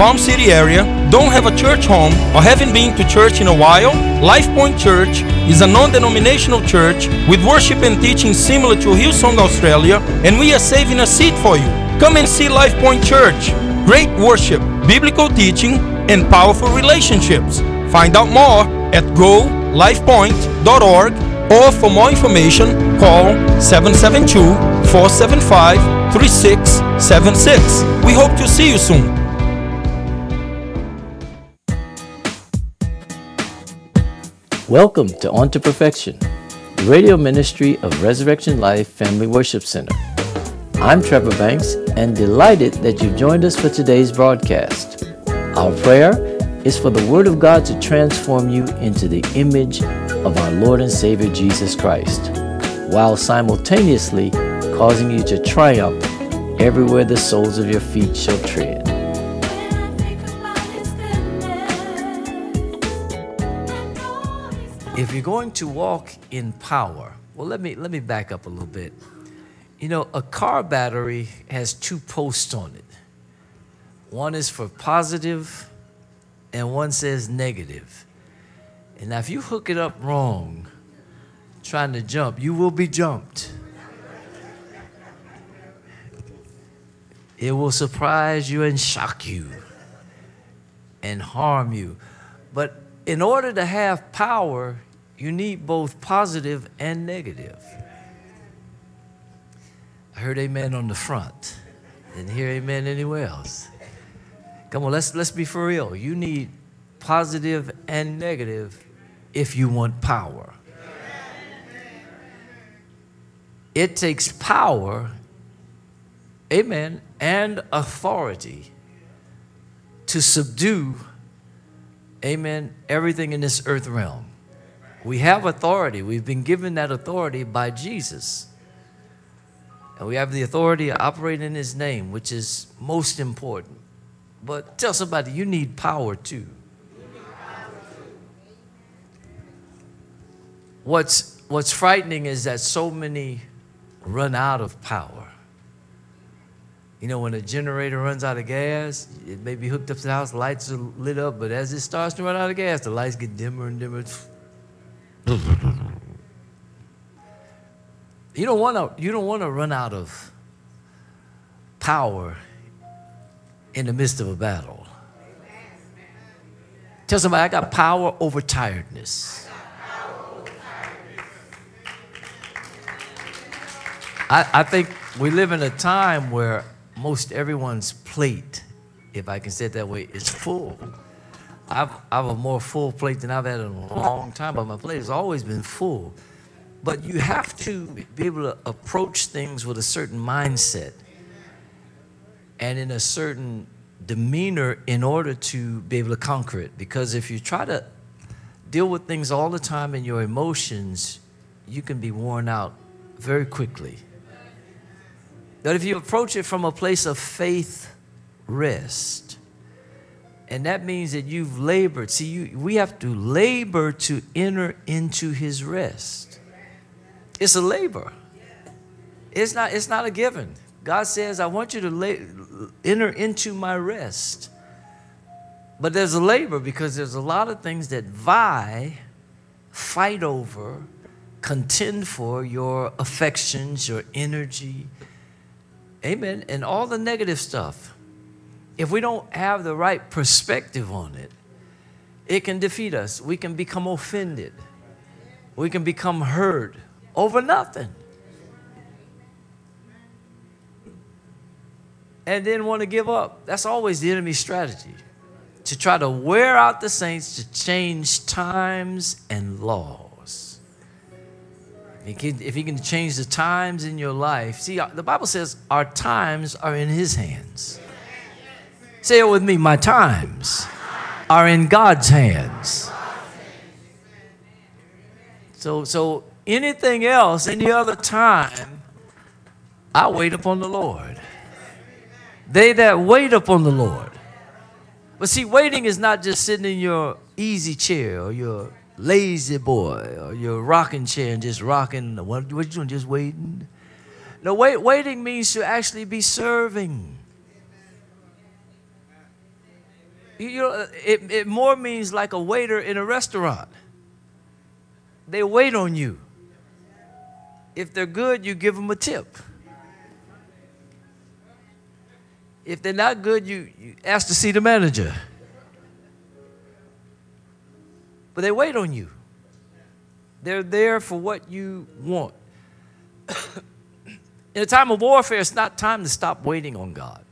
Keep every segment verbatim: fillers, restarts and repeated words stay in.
Palm City area, don't have a church home, or haven't been to church in a while? LifePoint Church is a non-denominational church with worship and teaching similar to Hillsong Australia, and we are saving a seat for you. Come and see LifePoint Church. Great worship, biblical teaching, and powerful relationships. Find out more at go life point dot org, or for more information, call seven seven two, four seven five, three six seven six. We hope to see you soon. Welcome to On to Perfection, the radio ministry of Resurrection Life Family Worship Center. I'm Trevor Banks and delighted that you've joined us for today's broadcast. Our prayer is for the Word of God to transform you into the image of our Lord and Savior Jesus Christ, while simultaneously causing you to triumph everywhere the soles of your feet shall tread. If you're going to walk in power, well, let me let me back up a little bit. You know, a car battery has two posts on it. One is for positive, and one says negative. And now, if you hook it up wrong, trying to jump, you will be jumped. It will surprise you and shock you and harm you. But in order to have power, you need both positive and negative. I heard amen on the front. Didn't hear amen anywhere else. Come on, let's let's be for real. You need positive and negative if you want power. It takes power, amen, and authority to subdue, amen, everything in this earth realm. We have authority. We've been given that authority by Jesus. And we have the authority to operate in His name, which is most important. But tell somebody, you need power too. What's, what's frightening is that so many run out of power. You know, when a generator runs out of gas, it may be hooked up to the house, lights are lit up, but as it starts to run out of gas, the lights get dimmer and dimmer. You don't want to, you don't want to run out of power in the midst of a battle. Tell somebody, I got power over tiredness. I, I think we live in a time where most everyone's plate, if I can say it that way, is full. I've, I have a more full plate than I've had in a long time, but my plate has always been full. But you have to be able to approach things with a certain mindset and in a certain demeanor in order to be able to conquer it. Because if you try to deal with things all the time in your emotions, you can be worn out very quickly. But if you approach it from a place of faith, rest, and that means that you've labored. See, you, we have to labor to enter into His rest. It's a labor. It's not, it's not a given. God says, I want you to la- enter into my rest. But there's a labor because there's a lot of things that vie, fight over, contend for your affections, your energy. Amen. And all the negative stuff. If we don't have the right perspective on it, it can defeat us. We can become offended. We can become hurt over nothing. And then want to give up. That's always the enemy's strategy. To try to wear out the saints, to change times and laws. If he, can, if he can change the times in your life. See, the Bible says our times are in His hands. Say it with me, my times are in God's hands. So, so anything else, any other time, I wait upon the Lord. They that wait upon the Lord. But see, waiting is not just sitting in your easy chair or your lazy boy or your rocking chair and just rocking. What, what you doing, just waiting? No, wait, waiting means to actually be serving. You, you know, it, it more means like a waiter in a restaurant. They wait on you. If they're good, you give them a tip. If they're not good, you, you ask to see the manager. But they wait on you. They're there for what you want. In a time of warfare, it's not time to stop waiting on God.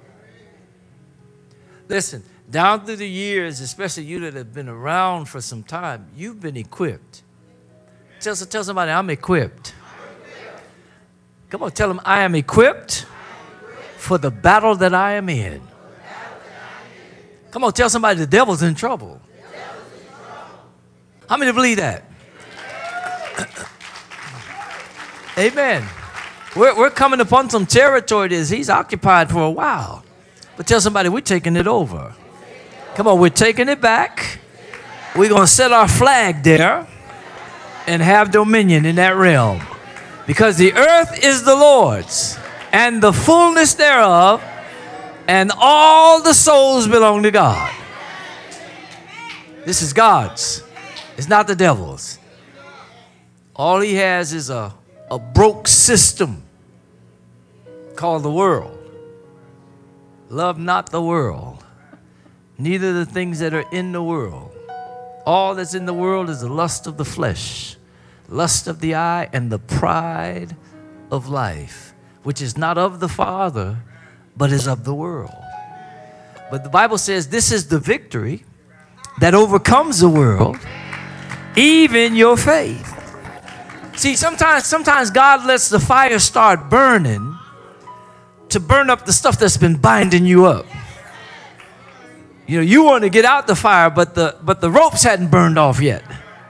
Listen, down through the years, especially you that have been around for some time, you've been equipped. Tell, tell somebody, I'm equipped. Come on, tell them, I am equipped for the battle that I am in. Come on, tell somebody the devil's in trouble. How many believe that? Amen. We're, we're coming upon some territory that he's occupied for a while. But tell somebody, we're taking it over. Come on, we're taking it back. We're going to set our flag there and have dominion in that realm. Because the earth is the Lord's and the fullness thereof, and all the souls belong to God. This is God's. It's not the devil's. All he has is a, a broke system called the world. Love not the world, neither the things that are in the world. All that's in the world is the lust of the flesh, lust of the eye, and the pride of life, which is not of the Father, but is of the world. But the Bible says this is the victory that overcomes the world, even your faith. See, sometimes, sometimes God lets the fire start burning to burn up the stuff that's been binding you up. You know, you want to get out the fire, but the, but the ropes hadn't burned off yet.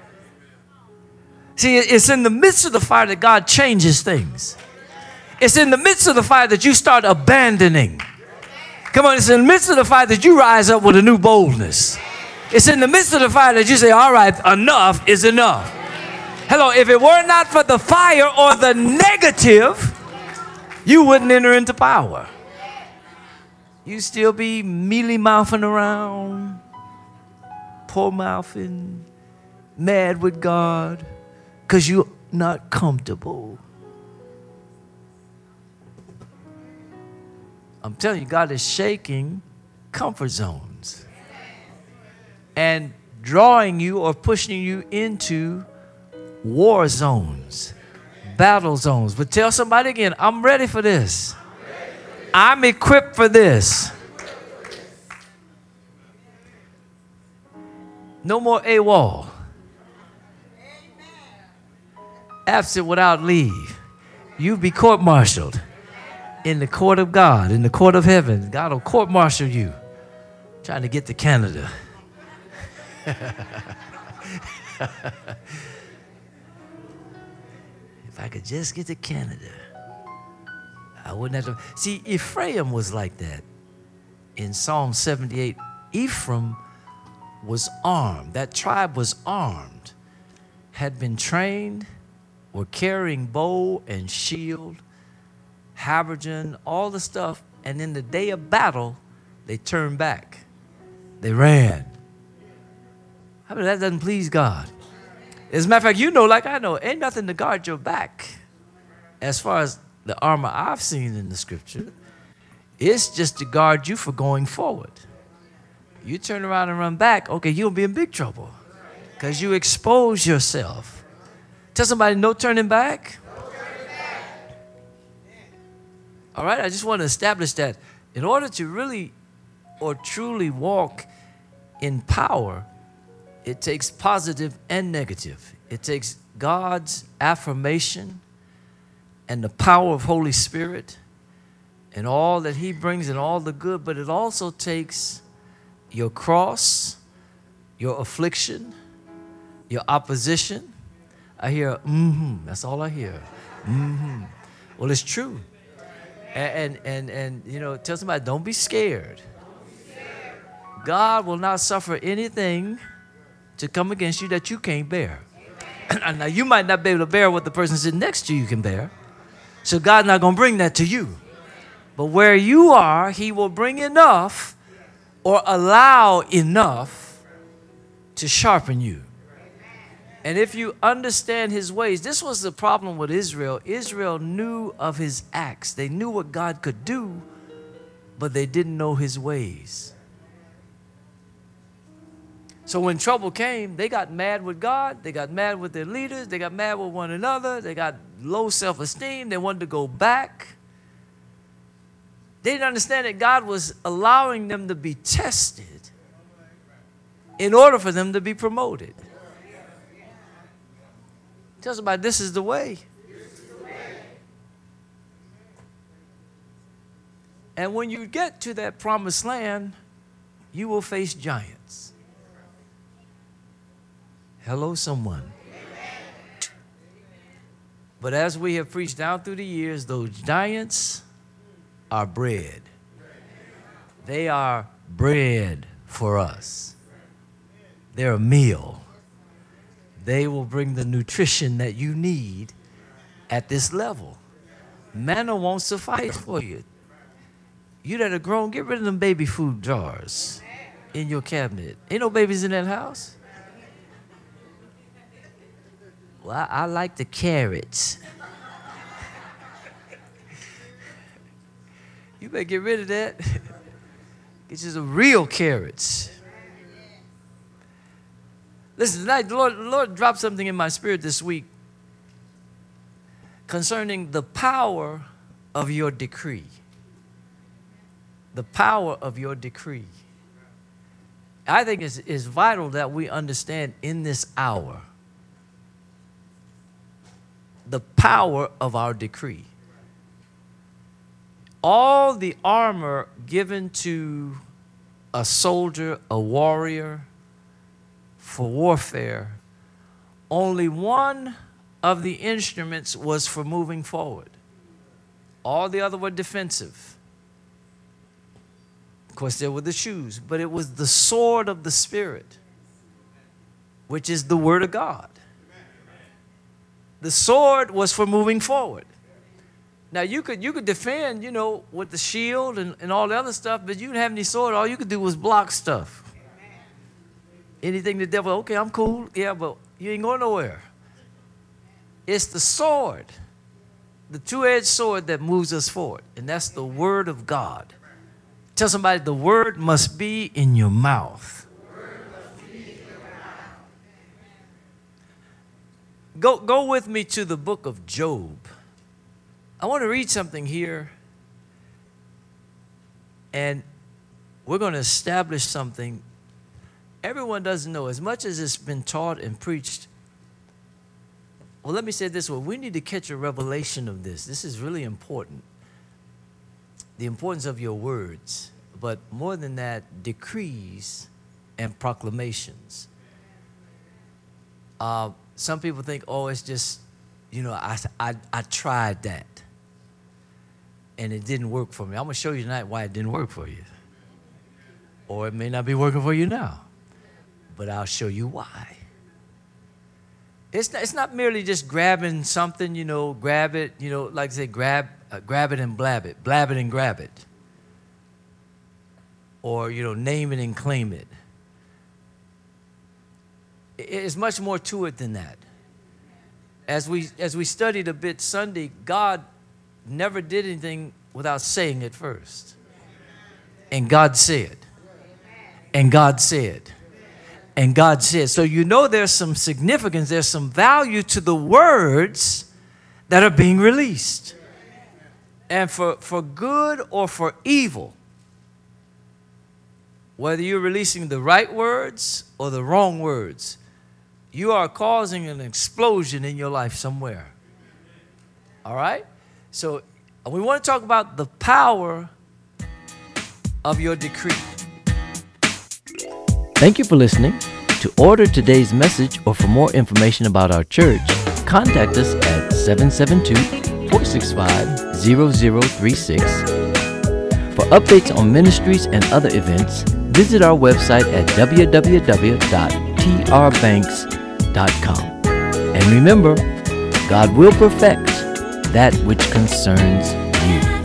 See, it's in the midst of the fire that God changes things. It's in the midst of the fire that you start abandoning. Come on, it's in the midst of the fire that you rise up with a new boldness. It's in the midst of the fire that you say, all right, enough is enough. Hello, if it were not for the fire or the negative, you wouldn't enter into power. You still be mealy-mouthing around, poor-mouthing, mad with God, because you're not comfortable. I'm telling you, God is shaking comfort zones and drawing you or pushing you into war zones, battle zones. But tell somebody again, I'm ready for this. I'm equipped for this. No more AWOL. Absent without leave. You be court-martialed in the court of God, in the court of heaven. God will court-martial you. Trying to get to Canada. If I could just get to Canada, I wouldn't have to. See, Ephraim was like that. In Psalm seventy-eight, Ephraim was armed. That tribe was armed, had been trained, were carrying bow and shield, habergeon, all the stuff. And in the day of battle, they turned back. They ran. I mean, that doesn't please God. As a matter of fact, you know, like I know, ain't nothing to guard your back as far as the armor I've seen in the scripture. It's just to guard you for going forward. You turn around and run back, okay, you'll be in big trouble because you expose yourself. Tell somebody, no turning back. No turning back. All right, I just want to establish that in order to really or truly walk in power, it takes positive and negative. It takes God's affirmation and the power of Holy Spirit and all that he brings and all the good, but it also takes your cross, your affliction, your opposition. I hear, mm-hmm, that's all I hear. Mm-hmm. Well, it's true. And, and, and, and, you know, tell somebody, don't be scared. God will not suffer anything to come against you that you can't bear. Now, you might not be able to bear what the person sitting next to you can bear. So God's not going to bring that to you. But where you are, he will bring enough or allow enough to sharpen you. And if you understand his ways, this was the problem with Israel. Israel knew of his acts. They knew what God could do, but they didn't know his ways. So when trouble came, they got mad with God. They got mad with their leaders. They got mad with one another. They got low self-esteem. They wanted to go back. They didn't understand that God was allowing them to be tested in order for them to be promoted. Tell somebody, this is the way. And when you get to that promised land, you will face giants. Hello, someone. But as we have preached down through the years, those giants are bread. They are bread for us. They're a meal. They will bring the nutrition that you need at this level. Manna won't suffice for you. You that are grown, get rid of them baby food jars in your cabinet. Ain't no babies in that house. Well, I, I like the carrots. You better get rid of that. Get you some real carrots. Listen, tonight, the Lord, the Lord dropped something in my spirit this week concerning the power of your decree. The power of your decree. I think it's, it's vital that we understand in this hour the power of our decree. All the armor given to a soldier, a warrior, for warfare, only one of the instruments was for moving forward. All the other were defensive. Of course, there were the shoes, but it was the sword of the Spirit, which is the Word of God. The sword was for moving forward. Now, you could you could defend, you know, with the shield and, and all the other stuff, but you didn't have any sword. All you could do was block stuff. Anything the devil, okay, I'm cool. Yeah, but you ain't going nowhere. It's the sword, the two-edged sword that moves us forward, and that's the Word of God. Tell somebody, the Word must be in your mouth. Go, go with me to the book of Job. I want to read something here, and we're going to establish something. Everyone doesn't know. As much as it's been taught and preached, well, let me say it this way. We need to catch a revelation of this. This is really important. The importance of your words, but more than that, decrees and proclamations. Uh, some people think, oh, it's just, you know, I, I, I tried that, and it didn't work for me. I'm going to show you tonight why it didn't work for you. Or it may not be working for you now, but I'll show you why. It's not, it's not merely just grabbing something, you know, grab it, you know, like I say, grab, uh, grab it and blab it, blab it and grab it. Or, you know, name it and claim it. It's much more to it than that. As we, as we studied a bit Sunday, God never did anything without saying it first. And God said. And God said. And God said. So you know there's some significance, there's some value to the words that are being released. And for, for good or for evil, whether you're releasing the right words or the wrong words, you are causing an explosion in your life somewhere. All right? So we want to talk about the power of your decree. Thank you for listening. To order today's message or for more information about our church, contact us at seven seven two, four six five, zero zero three six. For updates on ministries and other events, visit our website at w w w dot t r banks dot com. And remember, God will perfect that which concerns you.